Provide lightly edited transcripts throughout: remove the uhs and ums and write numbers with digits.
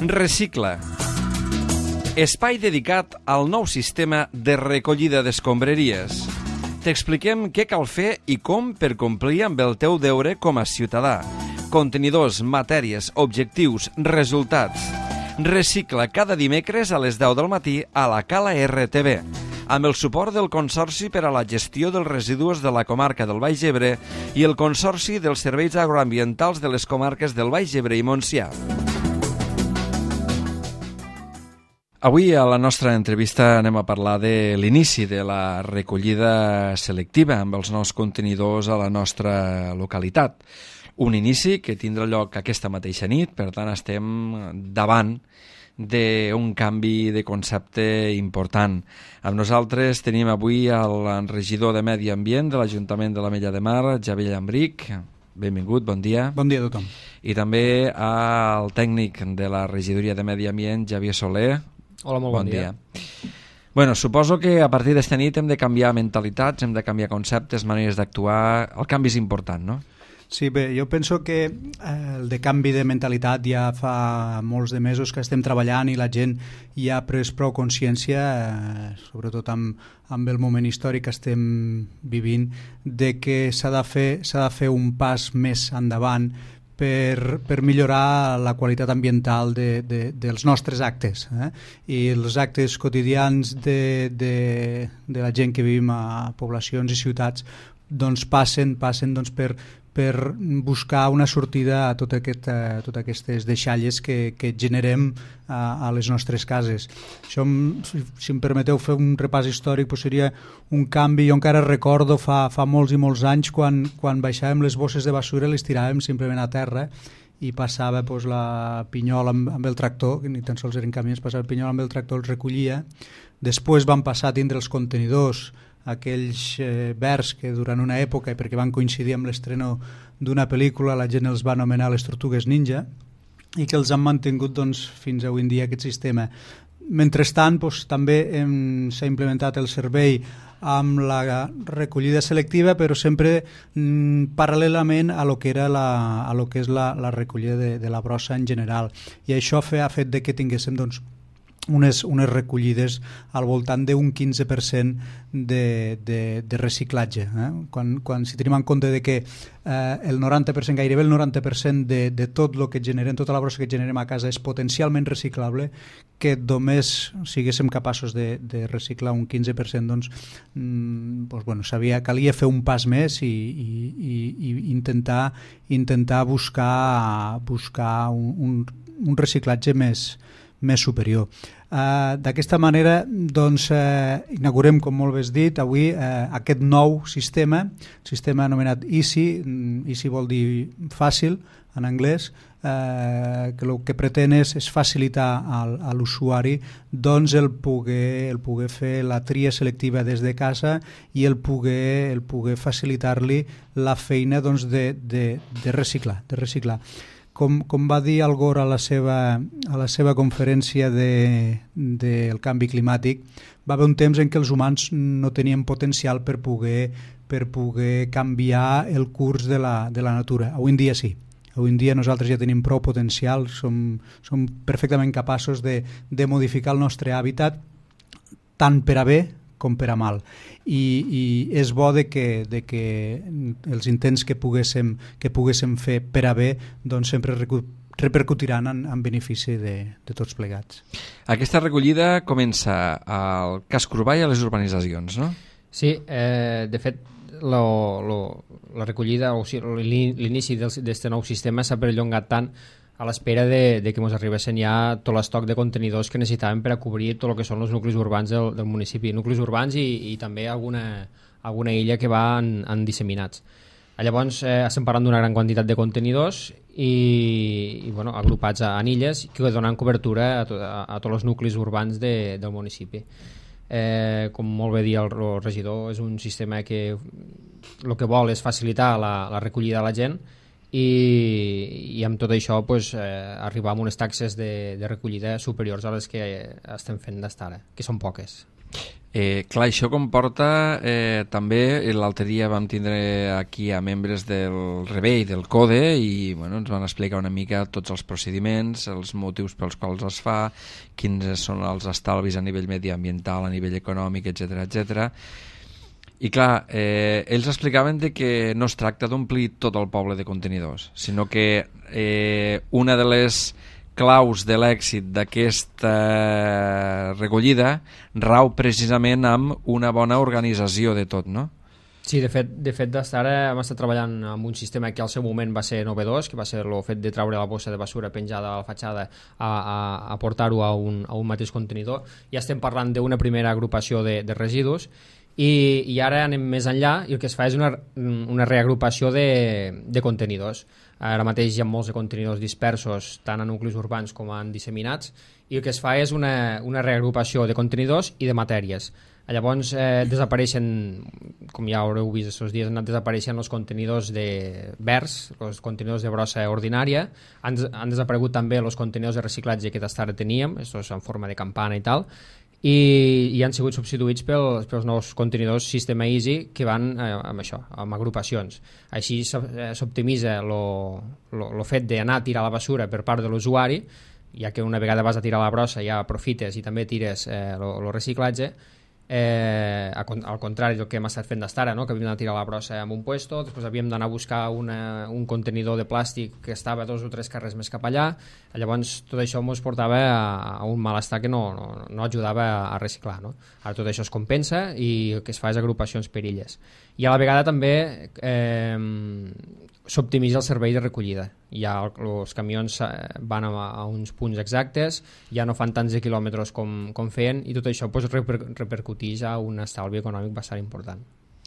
Recicla. Espai dedicat al nou sistema de recollida d'escombraries. T'expliquem què cal fer i com per complir amb el teu deure com a ciutadà. Contenidors, matèries, objectius, resultats. Recicla cada dimecres a les 10 del matí a la Cala RTV, amb el suport del Consorci per a la Gestió dels Residus de la comarca del Baix Ebre i el Consorci dels Serveis Agroambientals de les comarques del Baix Ebre i Montsià. Avui a la nostra entrevista anem a parlar de l'inici de la recollida selectiva amb els nous contenidors a la nostra localitat. Un inici que tindrà lloc aquesta mateixa nit, per tant estem davant d'un canvi de concepte important. Amb nosaltres tenim avui el regidor de Medi Ambient de l'Ajuntament de l'Ametlla de Mar, Javier Llambrich. Benvingut, bon dia. Bon dia a tothom. I també al tècnic de la regidoria de Medi Ambient, Javier Soler. Hola, molt bon dia. Bueno, suposo que a partir d'esta nit hem de canviar mentalitats, hem de canviar conceptes, maneres d'actuar. El canvi és important, no? Sí, bé, jo penso que el de canvi de mentalitat ja fa molts de mesos que estem treballant i la gent ja ha pres prou consciència, sobretot amb el moment històric que estem vivint, de que s'ha de fer un pas més endavant per millorar la qualitat ambiental dels nostres actes, i els actes quotidians de la gent que vivim a poblacions i ciutats doncs passen doncs, per buscar una sortida a totes aquestes deixalles que generem a les nostres cases. Això, si em permeteu fer un repàs històric, doncs seria un canvi. Jo encara recordo fa molts i molts anys quan baixàvem les bosses de basura, les tiràvem simplement a terra i passava doncs, la pinyola amb el tractor, que ni tan sols eren camions, passava el pinyol amb el tractor, els recollia. Després van passar a tindre els contenidors, aquells verds que durant una època, perquè van coincidir amb l'estreno d'una pel·lícula, la gent els va anomenar les tortugues ninja, i que els han mantingut doncs, fins avui en dia aquest sistema. Mentrestant, doncs, també s'ha implementat el servei amb la recollida selectiva, però sempre paral·lelament a lo que és la recollida de la brossa en general. I això ha fet que tinguéssim doncs, unes recollides al voltant d'un 15% de reciclatge. Si tenim en compte que el 90%, gairebé el 90% de tot el que generem, tota la brossa que generem a casa és potencialment reciclable, que només siguéssim capaços de reciclar un 15%, doncs calia fer un pas més i intentar buscar un reciclatge més superior. D'aquesta manera doncs, inaugurem, com molt bé has dit, avui aquest nou sistema anomenat Easy vol dir fàcil en anglès, que el que pretén és facilitar a l'usuari doncs, el poder fer la tria selectiva des de casa i el poder facilitar-li la feina doncs, de reciclar. Com va dir Al Gore a la seva conferència del canvi climàtic, va haver un temps en què els humans no tenien potencial per poder canviar el curs de la natura. Avui en dia sí. Avui en dia nosaltres ja tenim prou potencial, som perfectament capaços de modificar el nostre hàbitat tant per a bé com per a mal. I és bo que els intents que poguéssim fer per a bé doncs sempre repercutiran en benefici de tots plegats. Aquesta recollida comença al casc urbà i a les urbanitzacions, no? Sí, de fet la recollida, o sigui, l'inici d'aquest nou sistema s'ha perllongat tant a l'espera de que ens arribessin ja tot l'estoc de contenidors que necessitàvem per a cobrir tot el que són els nuclis urbans del municipi, nuclis urbans i també alguna illa que va en disseminats. Llavors estem parlant d'una gran quantitat de contenidors i agrupats en illes que donen cobertura a tots els nuclis urbans del municipi. Com molt bé dir el regidor, és un sistema que el que vol és facilitar la recollida de la gent i amb tot això arribar a unes taxes de recollida superiors a les que estem fent d'estar ara, que són poques. Clar, això comporta també, l'altre dia vam tindre aquí a membres del REBE i del CODE i ens van explicar una mica tots els procediments, els motius pels quals es fa, quins són els estalvis a nivell mediambiental, a nivell econòmic, etc. I clar, ells explicaven que no es tracta d'omplir tot el poble de contenidors, sinó que una de les claus de l'èxit d'aquesta recollida rau precisament amb una bona organització de tot, no? Sí, de fet d'estar ara hem estat treballant amb un sistema que al seu moment va ser novedós, que va ser el fet de treure la bossa de basura penjada a la fatxada a portar-ho a un mateix contenidor. Ja estem parlant d'una primera agrupació de residus i ara anem més enllà i el que es fa és una reagrupació de contenidors. Ara mateix hi ha molts de contenidors dispersos tant a nuclis urbans com en disseminats i el que es fa és una reagrupació de contenidors i de matèries. Llavors desapareixen, com ja haureu vist aquests dies, han anat desapareixent els contenidors verds, els contenidors de brossa ordinària, han desaparegut també els contenidors de reciclatge que d'estar teníem, estos en forma de campana i tal, i han sigut substituïts pels nous contenidors Sistema Easy que van amb això, amb agrupacions. Així s'optimitza el fet d'anar a tirar la basura per part de l'usuari, ja que una vegada vas a tirar la brossa ja aprofites i també tires el reciclatge, al contrari del que hem estat fent d'estar ara, no? Que havíem d'anar a tirar la brossa en un puesto, després havíem d'anar a buscar un contenidor de plàstic que estava 2 o 3 carrers més cap allà. Llavors tot això ens portava a un malestar que no ajudava a reciclar, no? Ara tot això es compensa i el que es fa és agrupacions per illes i a la vegada també s'optimitza el servei de recollida. Ja els camions van a uns punts exactes, ja no fan tants de quilòmetres com feien i tot això repercuteix a un estalvi econòmic bastant important.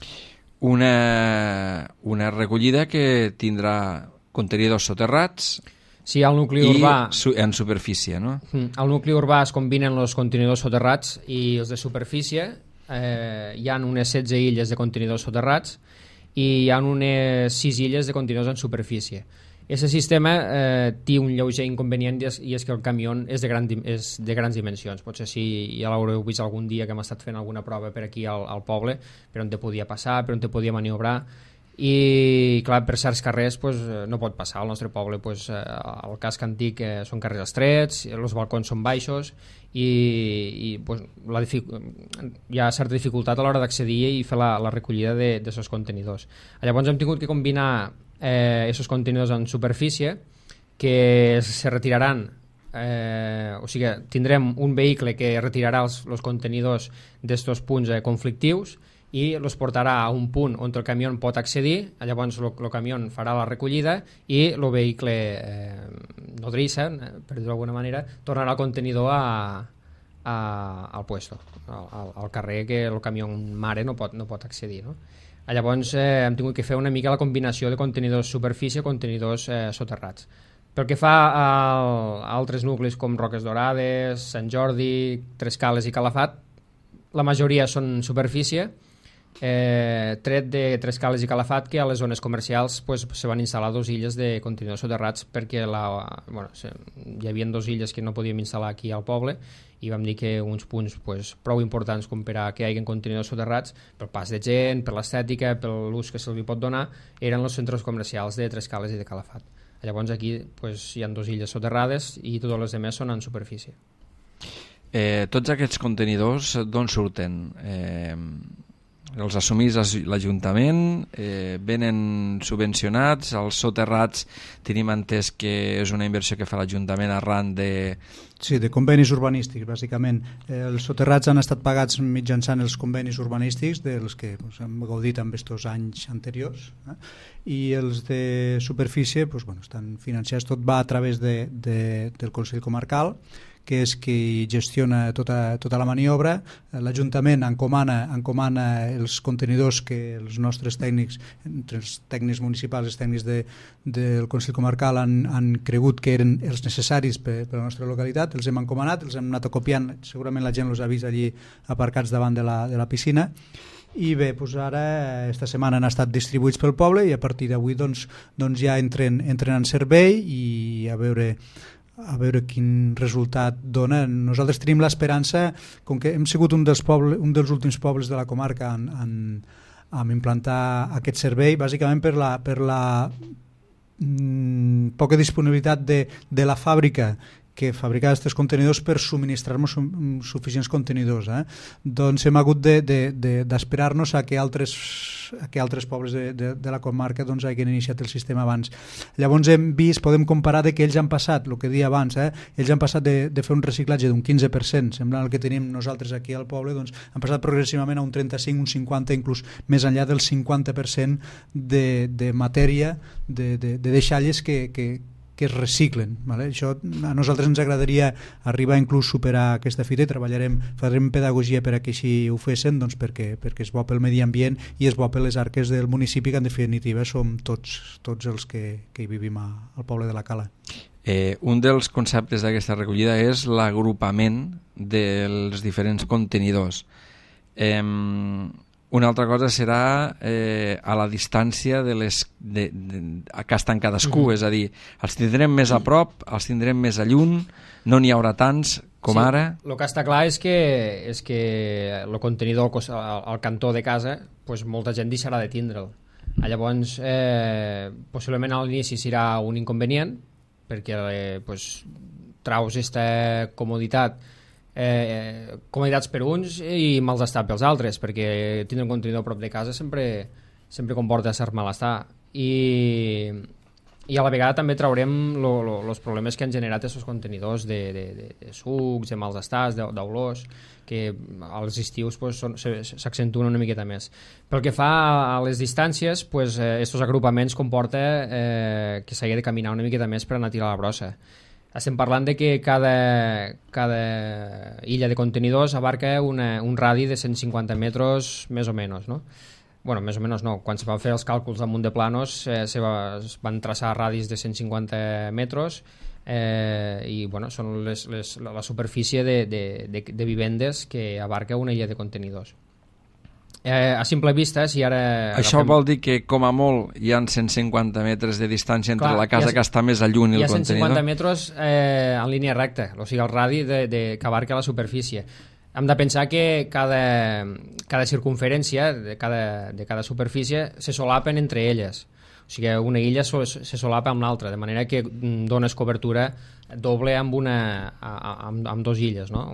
Una recollida que tindrà contenidors soterrats. Sí, al nucli urbà en superfície, no? Al nucli urbà es combinen els contenidors soterrats i els de superfície. Hi ha unes 16 illes de contenidors soterrats i hi ha unes 6 illes de contenidors en superfície. Aquest sistema té un lleuger inconvenient i és que el camió és de grans dimensions. Potser si ja l'haureu vist algun dia que hem estat fent alguna prova per aquí al poble, per on te podia passar, per on te podia maniobrar, i clar, per certs carrers no pot passar. Al nostre poble el casc antic són carrers estrets, els balcons són baixos i hi ha certa dificultat a l'hora d'accedir i fer la recollida d'aquests contenidors. Llavors hem tingut que combinar aquests contenidors en superfície que se retiraran, o sigui, tindrem un vehicle que retirarà els contenidors d'aquests punts conflictius i els portarà a un punt on el camió pot accedir. Llavors el camió farà la recollida i el vehicle nodrissa, per dir-ho d'alguna manera, tornarà el contenidor al puesto, al carrer que el camió mare no pot accedir, no? Llavors hem tingut que fer una mica la combinació de contenidors superfície i contenidors soterrats. Pel que fa a altres nuclis com Roques Dorades, Sant Jordi, Tres Cales i Calafat, la majoria són superfície, tret de Tres Cales i Calafat, que a les zones comercials se van instal·lar 2 illes de contenidors soterrats perquè hi havia 2 illes que no podíem instal·lar aquí al poble i vam dir que uns punts prou importants com per a que hi hagi contenidors soterrats pel pas de gent, per l'estètica, per l'ús que se'ls pot donar, eren els centres comercials de Tres Cales i de Calafat. Llavors aquí hi ha 2 illes soterrades i totes les demés són en superfície. Tots aquests contenidors d'on surten? Els assumís l'Ajuntament, venen subvencionats, els soterrats tenim entès que és una inversió que fa l'Ajuntament arran de... Sí, de convenis urbanístics, bàsicament. Els soterrats han estat pagats mitjançant els convenis urbanístics dels que hem gaudit en aquests anys anteriors, i els de superfície estan financiats, tot va a través del Consell Comarcal, que és qui gestiona tota la maniobra. L'Ajuntament encomana els contenidors que els nostres tècnics, entre els tècnics municipals i els tècnics del Consell Comarcal han cregut que eren els necessaris per a la nostra localitat, els hem encomanat, els hem anat copiant, segurament la gent els ha vist allí aparcats davant de la piscina, i bé, ara esta setmana han estat distribuïts pel poble i a partir d'avui ja entren en servei i a veure a veure quin resultat dona. Nosaltres tenim l'esperança, com que hem sigut un dels últims pobles de la comarca en implantar aquest servei, bàsicament per la poca disponibilitat de la fàbrica que fabricava aquests contenidors per subministrar-nos suficients contenidors. Doncs hem hagut d'esperar-nos a que altres pobles de la comarca hagin iniciat el sistema abans. Llavors podem comparar que ells han passat, el que deia abans, ells han passat de fer un reciclatge d'un 15%, semblant al que tenim nosaltres aquí al poble, doncs han passat progressivament a un 35, un 50, inclús més enllà del 50% de matèria, de deixalles que es reciclen. Vale? Això a nosaltres ens agradaria arribar inclús a superar aquesta fita i farem pedagogia per a que així ho fessin, doncs perquè és bo pel medi ambient i és bo per les arques del municipi, que en definitiva som tots els que hi vivim al poble de la Cala. Un dels conceptes d'aquesta recollida és l'agrupament dels diferents contenidors. Una altra cosa serà a la distància que estan cadascú, és a dir, els tindrem més a prop, els tindrem més a lluny, no n'hi haurà tants com ara. El que està clar és que el contenidor al cantó de casa, pues, molta gent deixarà de tindre'l. Llavors, possiblement a l'inici serà un inconvenient, perquè traus aquesta comoditats per uns i malestar pels altres, perquè tindre un contenidor a prop de casa sempre comporta cert malestar, i a la vegada també traurem els problemes que han generat aquests contenidors de sucs, de mals estats, d'olors, que als estius s'accentuen una miqueta més. Pel que fa a les distàncies, aquests agrupaments comporta que s'hagi de caminar una miqueta més per anar a tirar la brossa. Estem parlant de que cada illa de contenidors abarca un radi de 150 metres més o menys, no? Bueno, més o menys no. Quan se van fer els càlculs damunt de planos es van traçar radis de 150 metres i són la superfície de vivendes que abarca una illa de contenidors. A simple vista, si ara... Això vol dir que, com a molt, hi ha 150 metres de distància entre la casa que està més a lluny i el contenidor? Hi ha 150 metres en línia recta, o sigui, el radi que abarca la superfície. Hem de pensar que cada circunferència de cada superfície se solapen entre elles. O sigui, una illa se solapa amb l'altra, de manera que dones cobertura doble amb dos illes, no?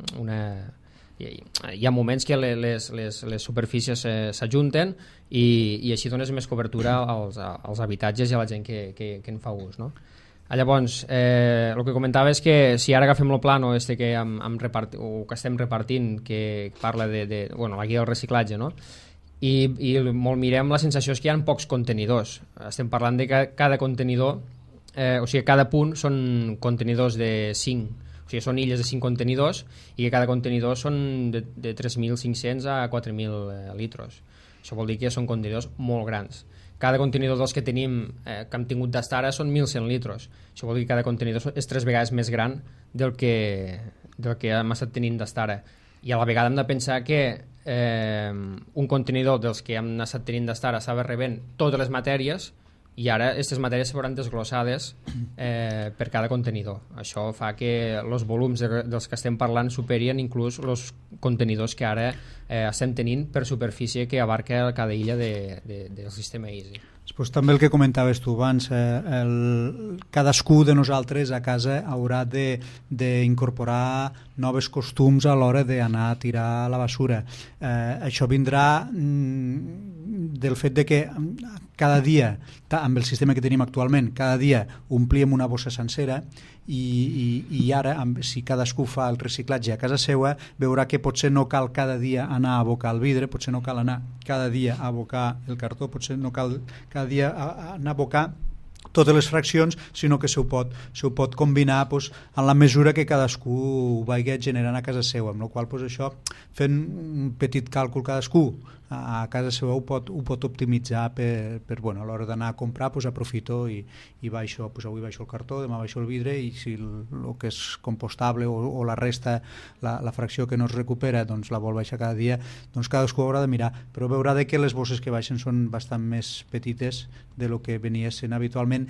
Hi ha moments que les superfícies s'ajunten i així dones més cobertura als habitatges i a la gent que en fa ús, no? Llavors, el que comentava és que si ara agafem el plano que estem repartint, que parla la guia del reciclatge, no? I molt mirem, la sensació és que hi ha pocs contenidors. Estem parlant de que cada contenidor, o sigui, cada punt són contenidors de 5. O sigui, són illes de 5 contenidors i que cada contenidor són de 3.500 a 4.000 litres. Això vol dir que són contenidors molt grans. Cada contenidor dels que tenim, que hem tingut d'estar ara, són 1.100 litres. Això vol dir que cada contenidor és 3 vegades més gran del que hem estat tenint d'estar ara. I a la vegada hem de pensar que un contenidor dels que hem estat tenint d'estar ara estava rebent totes les matèries, i ara aquestes matèries se veuran desglossades per cada contenidor. Això fa que els volums dels que estem parlant superien inclús els contenidors que ara estem tenint per superfície que abarca cada illa del sistema EASY. Després també el que comentaves tu abans, cadascú de nosaltres a casa haurà d'incorporar noves costums a l'hora d'anar a tirar la basura. Això vindrà del fet de que cada dia, amb el sistema que tenim actualment, cada dia omplíem una bossa sencera i ara, si cadascú fa el reciclatge a casa seva, veurà que potser no cal cada dia anar a abocar el vidre, potser no cal anar cada dia a abocar el cartó, potser no cal cada dia anar a abocar totes les fraccions, sinó que se ho pot combinar en la mesura que cadascú ho vagi generant a casa seva, amb la qual cosa això, fent un petit càlcul cadascú, a casa seva ho pot optimitzar per bueno, a l'hora d'anar a comprar pues, aprofito i baixo, pues, avui baixo el cartó, demà baixo el vidre, i si el que és compostable o la resta, la fracció que no es recupera, doncs la vol baixar cada dia, doncs cadascú haurà de mirar, però veurà que les bosses que baixen són bastant més petites de lo que venia sent habitualment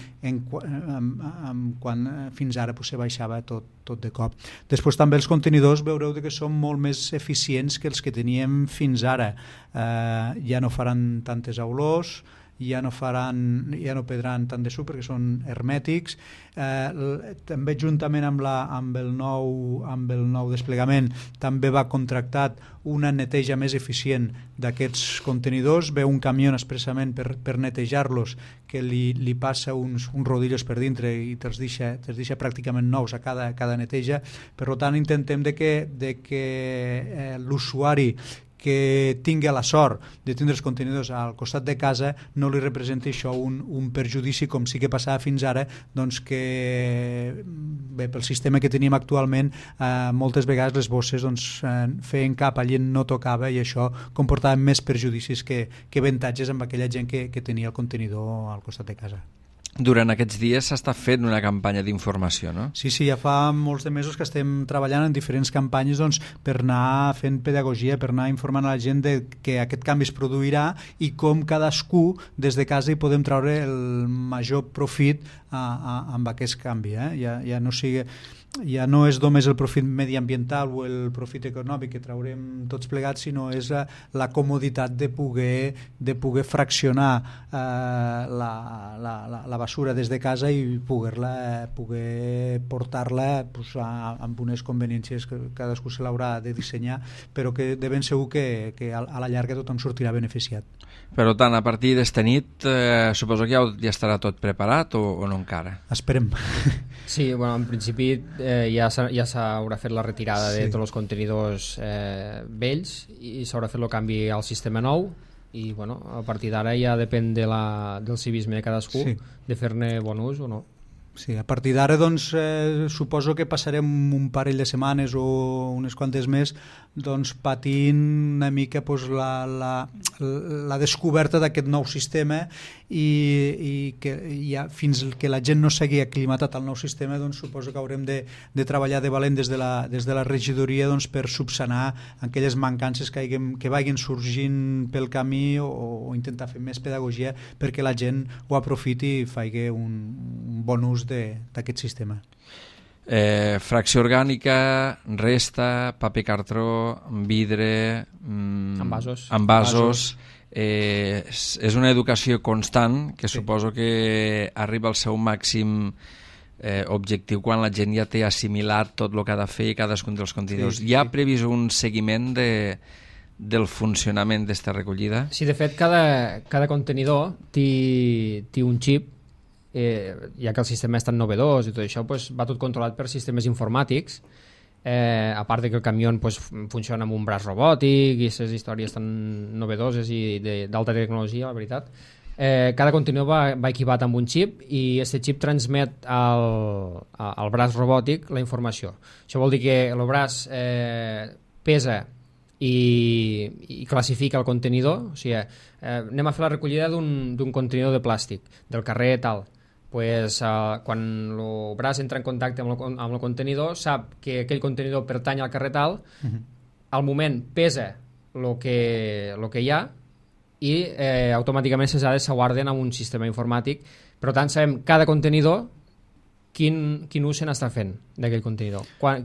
quan fins ara pues, se baixava tot de cop. Després també els contenidors veureu que són molt més eficients que els que teníem fins ara. Ja no faran tantes olors, ja no perdran tant de suc perquè són hermètics. També juntament amb el nou desplegament també va contractat una neteja més eficient d'aquests contenidors. Ve un camió expressament per netejar-los, que li passa uns rodillos per dintre i te'ls deixa pràcticament nous a cada neteja. Per tant, intentem que l'usuari que tingui la sort de tindre els contenidors al costat de casa no li representi això un perjudici, com sí que passava fins ara, doncs que bé, pel sistema que teníem actualment moltes vegades les bosses feien cap allí no tocava, i això comportava més perjudicis que avantatges amb aquella gent que tenia el contenidor al costat de casa. Durant aquests dies s'està fent una campanya d'informació, no? Sí, ja fa molts de mesos que estem treballant en diferents campanyes per anar fent pedagogia, per anar informant a la gent de que aquest canvi es produirà i com cadascú des de casa hi podem treure el major profit amb aquest canvi. Ja no és només el profit mediambiental o el profit econòmic que traurem tots plegats, sinó és la comoditat de poder fraccionar la basura des de casa i poder portar-la amb unes conveniències que cadascú se l'haurà de dissenyar, però que de ben segur que a la llarga tothom sortirà beneficiat. Per tant, a partir d'esta nit suposo que ja estarà tot preparat o no encara? Esperem. Sí, bueno, en principi ja s'haurà fet la retirada de tots els contenidors vells i s'haurà fet el canvi al sistema nou, i bueno, a partir d'ara ja depèn del civisme de cadascú de fer-ne bon ús o no. Sí, a partir d'ara doncs, suposo que passarem un parell de setmanes o unes quantes més patint una mica la descoberta d'aquest nou sistema i que ja, fins que la gent no s'hagi aclimatat al nou sistema, suposo que haurem de treballar de valent des de la regidoria per subsanar aquelles mancances que vagin sorgint pel camí o intentar fer més pedagogia perquè la gent ho aprofiti i faci un bon ús d'aquest sistema. Fracció orgànica, resta, paper cartró, vidre, envasos. És una educació constant que suposo que arriba al seu màxim objectiu quan la gent ja té assimilat tot el que ha de fer i cadascun dels contenidors. Hi ha previst un seguiment del funcionament d'esta recollida? Sí, de fet, cada contenidor té un xip, ja que el sistema és tan novedós i tot això, va tot controlat per sistemes informàtics, a part que el camió funciona amb un braç robòtic i aquestes històries tan novedoses i d'alta tecnologia, la veritat. Cada contenidor va equipat amb un xip i aquest xip transmet al braç robòtic la informació. Això vol dir que el braç pesa i classifica el contenidor. O sigui, anem a fer la recollida d'un contenidor de plàstic del carrer tal. Quan el braç entra en contacte amb el contenidor, sap que aquell contenidor pertany al carrer tal, al moment pesa el que hi ha i automàticament les dades se guarden en un sistema informàtic. Per tant, sabem cada contenidor quin ús se n'està fent d'aquell contenidor,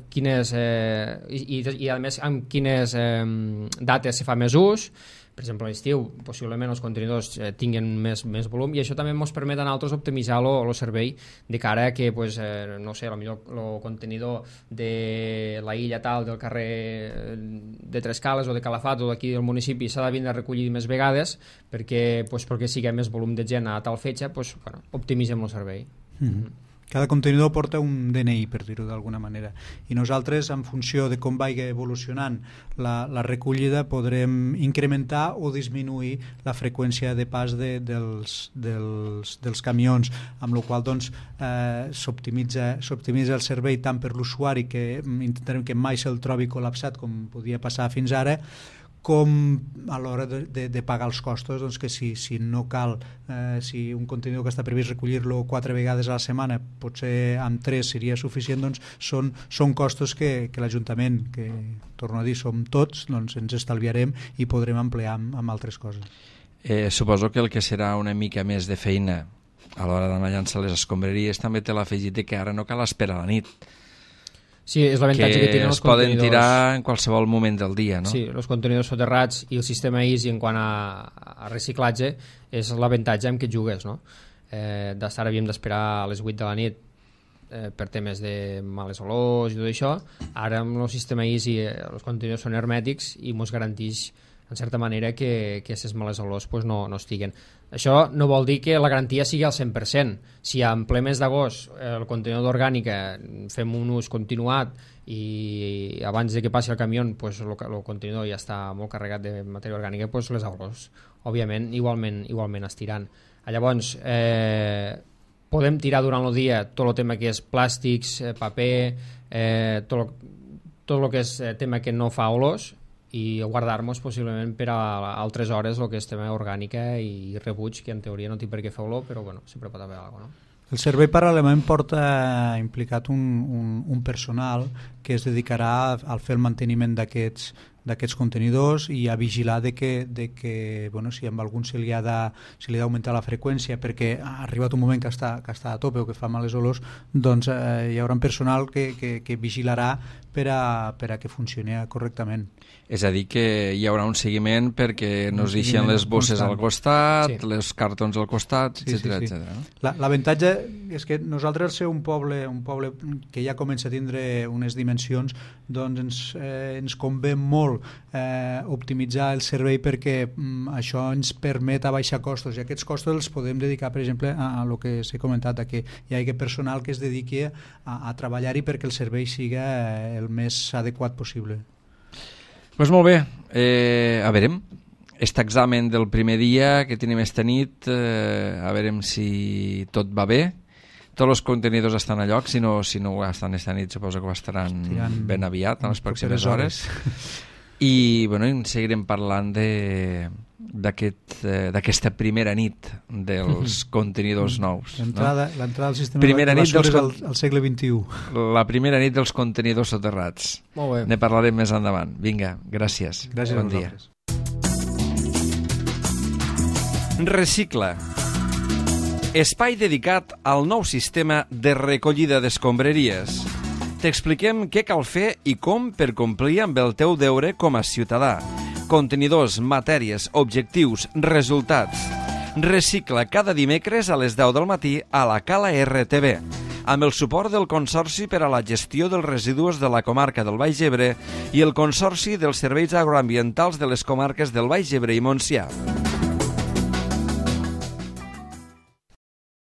i a més amb quines dates se fa més ús. Per exemple, a l'estiu possiblement els contenidors tinguin més volum, i això també ens permet a nosaltres optimitzar el servei de cara a que, no sé, potser el contenidor de la illa tal del carrer de Tres Cales o de Calafat o d'aquí del municipi s'ha de vindre a recollir més vegades perquè sigui més volum de gent a tal fetge, optimitzem el servei. Cada contenidor porta un DNI, per dir-ho d'alguna manera, i nosaltres, en funció de com vagi evolucionant la recollida, podrem incrementar o disminuir la freqüència de pas dels camions, amb la qual s'optimitza el servei tant per l'usuari, que intentarem que mai se'l trobi col·lapsat com podia passar fins ara, com a l'hora de pagar els costos, doncs que si no cal, si un contenidor que està previst recollir-lo 4 vegades a la setmana, potser amb 3 seria suficient, doncs són costos que l'Ajuntament, que torno a dir, som tots, doncs ens estalviarem i podrem ampliar amb altres coses. Suposo que el que serà una mica més de feina a l'hora d'anar a llançar les escombraries també té l'afegit que ara no cal esperar a la nit. Sí, és l'avantatge que tenen els contenidors. Es poden tirar en qualsevol moment del dia, no? Sí, els contenidors soterrats i el sistema EASY en quant a reciclatge és l'avantatge amb què jugues, no? D'estar havíem d'esperar a les 8 de la nit per temes de males olors i tot això. Ara amb el sistema EASY els contenidors són hermètics i ens garanteix en certa manera que aquestes males olors pues, no estiguen. Això no vol dir que la garantia sigui al 100%. Si en ple mes d'agost el contenidor d'orgànica fem un ús continuat i abans de que passi el camió pues, el contenidor ja està molt carregat de matèria orgànica, pues, les olors òbviament igualment estiran. Llavors podem tirar durant el dia tot el tema que és plàstics, paper, tot el que és tema que no fa olors i guardar-nos possiblement per a altres hores el que és tema orgànica i rebuig, que en teoria no té per què fer olor, però bueno, sempre pot haver alguna cosa, no? El servei paral·lelament porta implicat un personal que es dedicarà a fer el manteniment d'aquests contenidors i a vigilar de que bueno, si amb algun se li ha d'augmentar la freqüència perquè ha arribat un moment que està a tope o que fa males olors, doncs hi haurà un personal que vigilarà per a que funcioni correctament. És a dir, que hi haurà un seguiment perquè no es deixen les bosses al costat, sí, les cartons al costat, etc. L'avantatge és que nosaltres, al ser un poble que ja comença a tindre unes dimensions, doncs ens convé molt optimitzar el servei perquè això ens permet abaixar costos, i aquests costos els podem dedicar, per exemple, a el que s'ha comentat, que hi hagi personal que es dediqui a treballar-hi perquè el servei siga el més adequat possible. Doncs molt bé, a veurem, aquest examen del primer dia que tenim esta nit, a veurem si tot va bé. Tots els contenidors estan a lloc, si no estan esta nit suposo que estaran ben aviat, en les pròximes hores. I bueno, seguirem parlant d'aquesta primera nit dels contenidors nous. L'entrada al sistema de basures al segle XXI. La primera nit dels contenidors soterrats. Molt bé. Ne parlarem més endavant. Vinga, gràcies. Gràcies bon a vosaltres. Dia. Recicla. Espai dedicat al nou sistema de recollida d'escombraries. T'expliquem què cal fer i com per complir amb el teu deure com a ciutadà. Contenidors, matèries, objectius, resultats. Recicla cada dimecres a les 10 del matí a la Cala RTV, amb el suport del Consorci per a la Gestió dels Residus de la Comarca del Baix Ebre i el Consorci dels Serveis Agroambientals de les Comarques del Baix Ebre i Montsià.